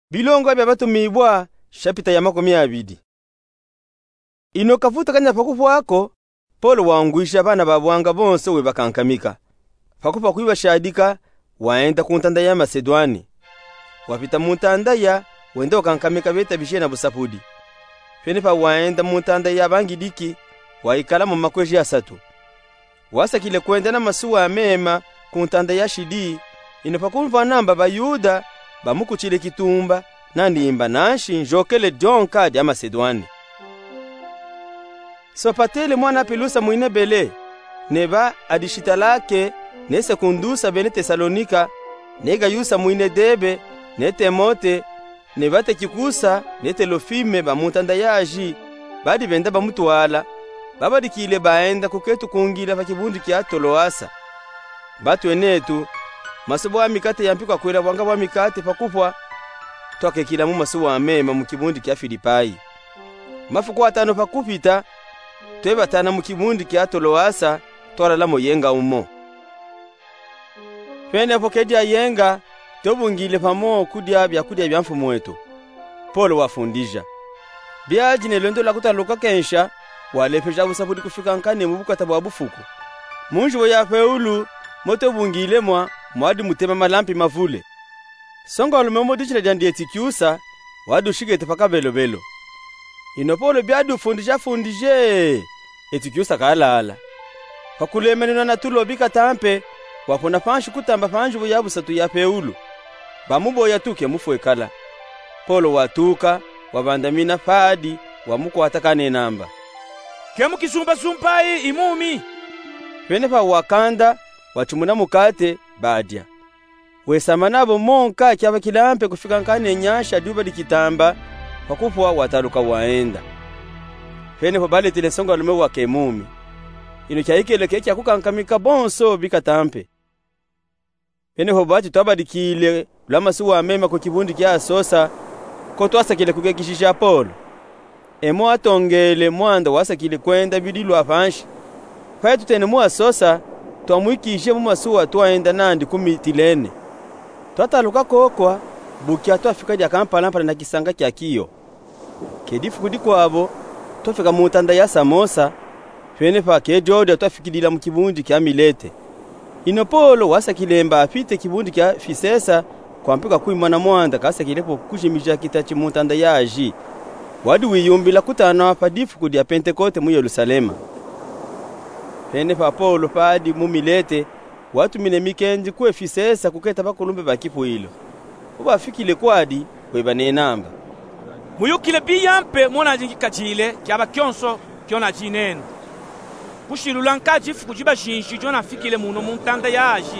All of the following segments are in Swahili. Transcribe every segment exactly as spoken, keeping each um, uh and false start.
Bilongo bya batumibwa chapita ya makumi abiri. Ino kavuta kanya pakufwako Paulo wangwisha bana babwanga bonse we bakankamika. Pakupa kuibashadika waenda ku ntanda ya Masedwani. Wapita mu ntanda ya wenda wakankamika beta bishe na busapudi. Fenipa waenda mu ntanda ya bangidiki waikala mu makweji asatu. Wasakile kwenda na masuwa mema ku ntanda ya Shidi. Ino pakumva namba bayuda bamukuchile kitumba nandimba nanshi njokele jonka ya Masedwani. Sopatele mwana Pelusa mwine bele neba adishita lake ne sekundusa bene Tesalonika nega yusa mwine Debe ne Timote neba tekikusa ne Telofime bamutanda yaji badi benda bamutwala babadikile baenda kuketu kungira pakibundi kya Toloasa batu enetu masobo wa mikate yampikwa kwera bwanga bwa mikate pakupwa twakekila mu masuwa amema mu kibundi kya Filipai mafuko atano pakupita tweba tana mu kibundi kya Toloasa twalala mo yenga umo pene pokedia yenga tobungile pamo kudya bya kudya bya mfumo wetu Paulo wafundisha byaji ne lendo la kutaluka kensha walepesha busapudi kufika nkane mu bukata bwa bufuku munju ya Paulo moto bungile mwa mwadi mutema malampi mavule songa lumomo dichile jandie tikiusa wadu shigete paka belo belo ino Paulo byadu fundisha fundije etikiusa kalala pakulemenena na tulo bika tampe wapona panshi kutamba panju buyabu satu ya Paulo bamuboya tuke mufwekala Paulo watuka wabandamina fadi wamuko atakane namba kemu kisumba sumpai imumi pene pa wakanda wachumuna mukate badya wesama nabo monka kyaba kilampe kufika nkane nyasha duba dikitamba pakupwa wataluka waenda pene po baletile songa lume wa kemumi ino kyaikele kekya kukankamika bonso bikatampe pene po bati twabadikile lamasuwa mema ku kibundi kya Asosa ko twasakile kugekishisha Paulo emo atongele mwanda wasakile kwenda bidilwa afanshi kwa tutene mu Asosa twamwikishe mu masuwa twaenda nandi kumitilene twataluka kokwa bukia twafika ja Kampala mpana na kisanga kya kiyo kedifu kudi kwabo twafika mu ntanda ya Samosa fene pa kejoda twafikidila mu kibundi kya Milete ino Paulo wasakilemba afite kibundi kya Fisesa kwampika kuimana mwanda kasakilepo kushimija kitachi mu ntanda ya Aji wadi wiyumbila kutana padifu kudi ya Pentekote mu Yerusalema fene pa Paulo padi mu Milete watu mine mikendi ku Efesesa kuketa bakulumbe bakipo hilo ubafikile kwadi kwebane namba muyukile biyampe mona jingikachile kyaba kyonso kyona jineno kushilula jifu kujiba shinshi jona fikile muno muntanda ya Aji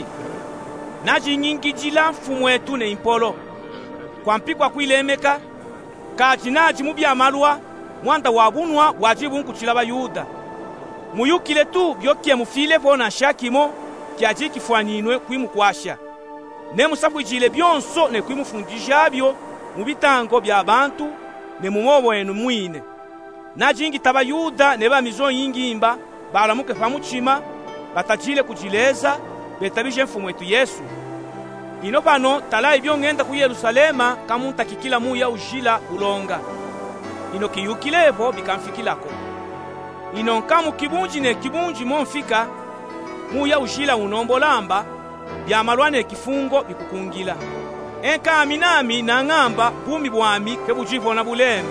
naji nyingi jila mfumu wetu ne impolo kwampikwa kuilemeka kaji naji mubya malwa mwanda wabunwa wajibu nkuchila bayuda muyukile tu byokie mufile bona shakimo kyaji kifwaninwe kwimukwasha ne musafu ijile byonso ne kwimufundisha byo mubitango bya abantu ne mumobo enu mwine najingi tabayuda ne bamizo yingimba balamuke pamuchima batajile kujileza betabije mfumu wetu Yesu ino pano tala ibyo ngenda ku Yerusalema kamunta kikila mu ya ujila ulonga ino kiyukilevo bikamfikilako ino kamu kibunji ne kibunji monfika mu ya ujila unombolamba bya malwane kifungo bikukungila enka aminami na ngamba bumi bwami kebujivo na buleme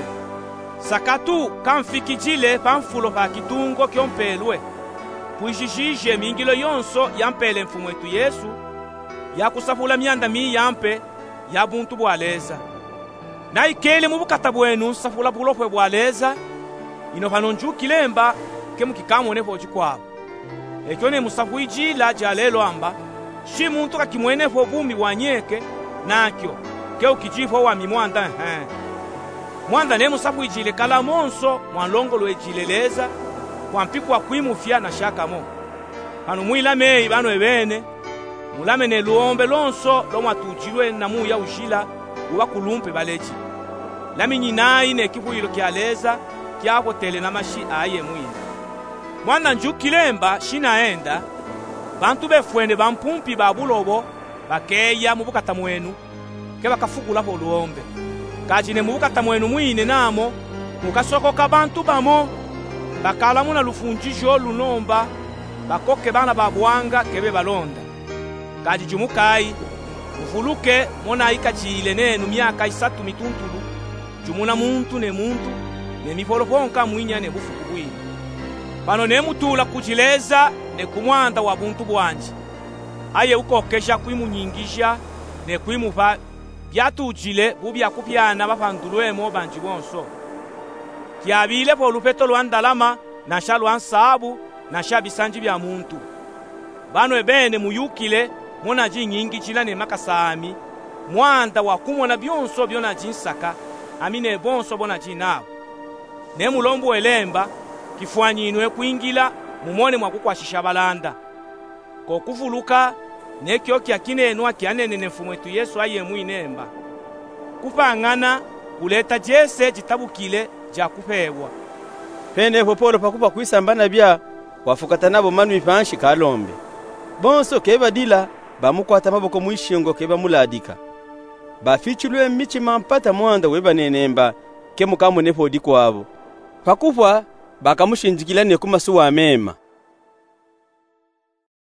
sakatu kamfikijile pamfulo pa kitungo kyompelwe puishishije mingilo yonso yampele mfumu wetu Yesu yakusafula myanda mi yampe ya buntu bwaleza na ikele mu bukata bwenu safula bulofwe bwaleza ino panonju kilemba kemu kikamone voji kwabo ekyo ne musafu ijila jalelo amba shi muntu kakimwene fo bumi wanyeke nakyo ke ukijifo wa mimwanda he mwanda ne musafu ijile kala monso mwanlongo lwe jileleza kwampikwa kwimufya na shakamo hano mwilame bano ebene mulame ne luombe lonso lomwatujilwe na mu ya ujila uwa kulumpe baleji lami nyinayi ne kifuilo kyaleza kyako tele na mashi aye mwina mwana njukilemba shinaenda bantu befwende bampumpi babulobo bakeya mu bukata mwenu ke bakafugula po luombe kajine mukata mwenu mwine namo mukasokoka bantu bamo bakala muna lufunjijo lunomba bakoke bana babwanga kebe balonda kaji jumukai muvuluke mona ikachile nenu myaka isatu mituntulu jumuna muntu ne muntu ne mipoloponka mwinya ne bufuku bwini pano ne mutula kujileza ne kumwanda wa buntu bwanji aye ukokesha kwimunyingisha ne kwimuva byatujile bubya kupyana bapandulwemo banji bonso kyabile po lupeto lwandalama na shalwa nsabu na shabisanji bya muntu bano ebene muyukile mona jinyingi chila ne makasami mwanda wa kumona byonso byona jinsaka amine bonso bona jinabo ne mulombo elemba kifwanyinwe kuingila mumone mwakukwashisha balanda ko kuvuluka nekyo kyakinenwa kyanene ne mfumu wetu Yesu aye mwinemba kupangana kuleta jese jitabukile ja kupewa pene popolo pakupa kuisambana bya wafukata nabo manu ipanshi kalombe bonso keba dila bamukwata maboko mwishingo keba muladika bafichulwe michi mampata mwanda weba nenemba ke mukamu nepo diko abo pakufwa bakamushinjikila ne kumasuwa mema